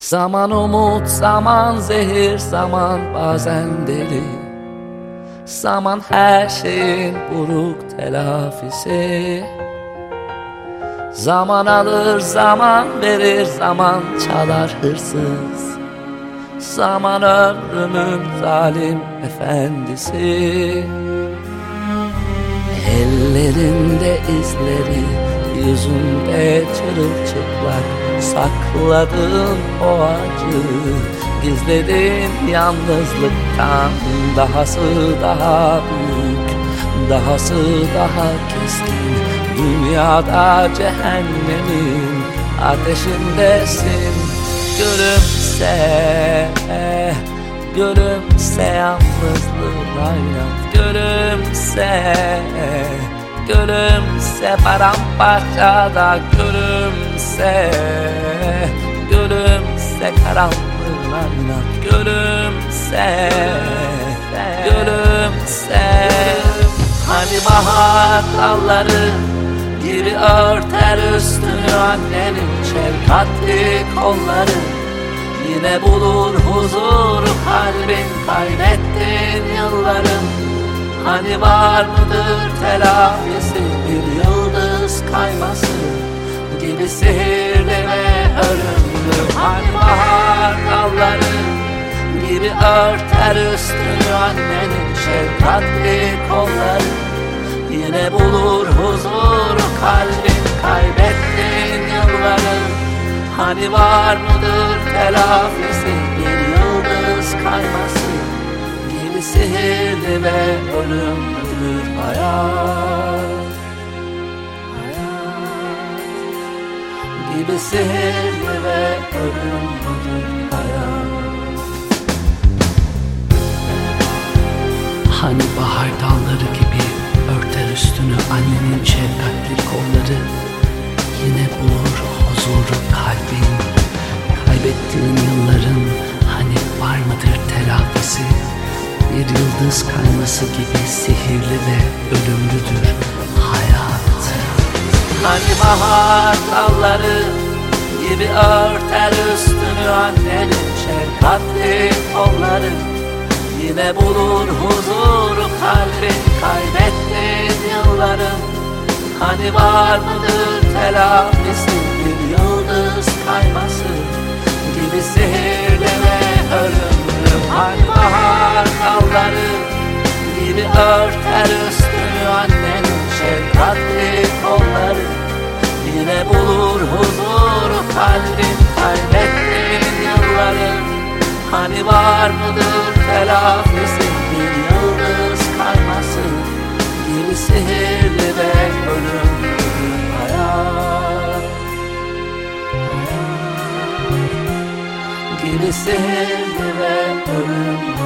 Zaman umut, zaman zehir, zaman bazen deli. Zaman her şeyin buruk telafisi. Zaman alır, zaman verir, zaman çalar hırsız. Zaman ömrümün zalim efendisi. Ellerinde izleri, yüzünde çırılçıplak. Sakladığın o acı, gizledin yalnızlıktan. Dahası daha büyük, dahası daha keskin. Dünyada cehennemin ateşindesin. Gülümse, gülümse yalnızlığına inat. Gülümse, gülümse paramparçada. Gülümse, gülümse karanlığına inat. Gülümse, gülümse. Hani bahar dalları gibi örter üstünü annenin şefkatli kolları. Yine bulur huzuru kalbin, kaybettin yılların. Hani var mıdır telafisi, bir yıldız kayması gibi sihirli ve ölümlü. Hani bahar dalları gibi örter üstünü annenin şefkatli kolları. Yine bulur huzuru kalbin, kaybettin yılların. Hani var mıdır telafisi, bir yıldız kayması gibi sihirli ve ölümlüdür hayat. Gibi sihirli ve ölümlüdür hayat. Hani bahar dalları gibi örter üstünü annenin şefkatli kolları. Yine bulur huzuru kalbin, kaybettiğin yılların. Hani var mıdır telafisi, bir yıldız kayması gibi sihirli ve ölümlüdür hayat. Hani bahar dalları gibi örter üstünü annenin şefkatli kolları. Yine bulur huzuru kalbin, kaybettin yılların. Hani var mıdır telafisi, bir yıldız kayması gibi sihirli ve ölümlü. Hani bahar dalları gibi örter üstünü annenin şefkatli kolları. Yine bulur huzuru kalbin, kaybettin yılların. Hani var mıdır telafisi, bir yıldız kayması gibi sihirli ve ölümlü hayat. Gibi sihirli ve ölümlü